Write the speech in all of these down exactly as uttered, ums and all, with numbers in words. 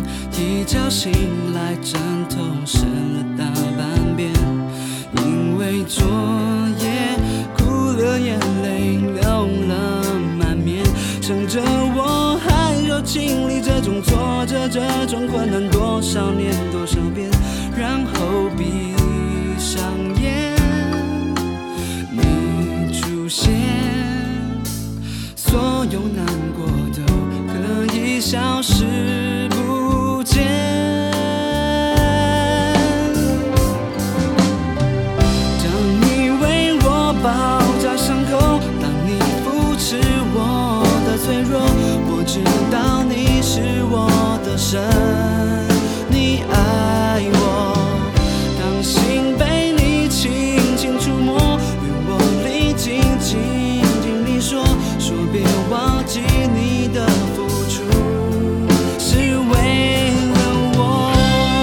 一觉醒来枕头湿了大半边，因为昨夜哭了眼泪流了满面，想着我还要经历这种挫折这种困难多少年多少遍，然后闭上眼你出现，所有难过都可以消失不见。当你为我包扎伤口，当你扶持我的脆弱，我知道你是我的神，你爱我。当心被你轻轻触摸，愿我临近紧紧你说，说别忘记你的付出是为了我。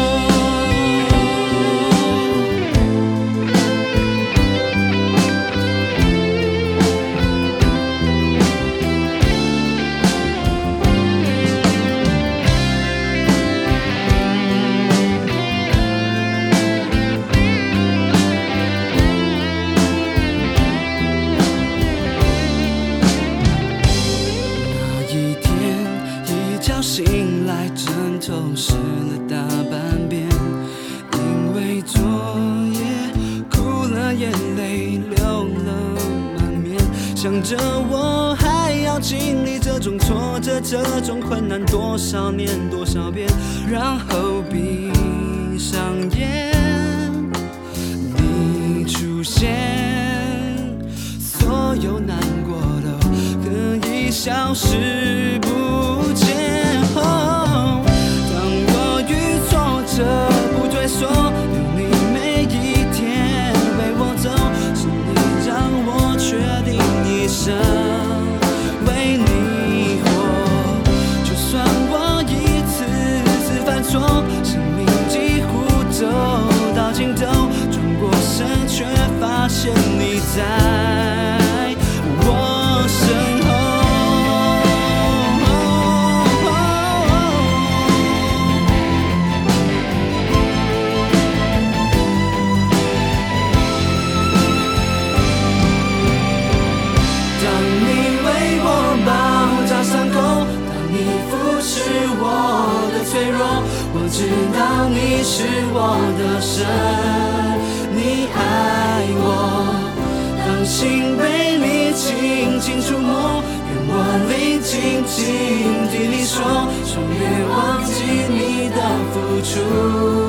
醒来枕头湿了大半边，因为昨夜哭了眼泪流了满面，想着我还要经历这种挫折这种困难多少年多少遍，然后闭上眼你出现，所有难过都可以消失不见。不退缩，有你每一天陪我走，是你让我确定一生为你活。就算我一次次犯错，生命几乎走到尽头，转过身却发现你在我身后。我知道你是我的神，你爱我。当心被你轻轻触摸，愿我临近紧听你说，说别忘记你的付出。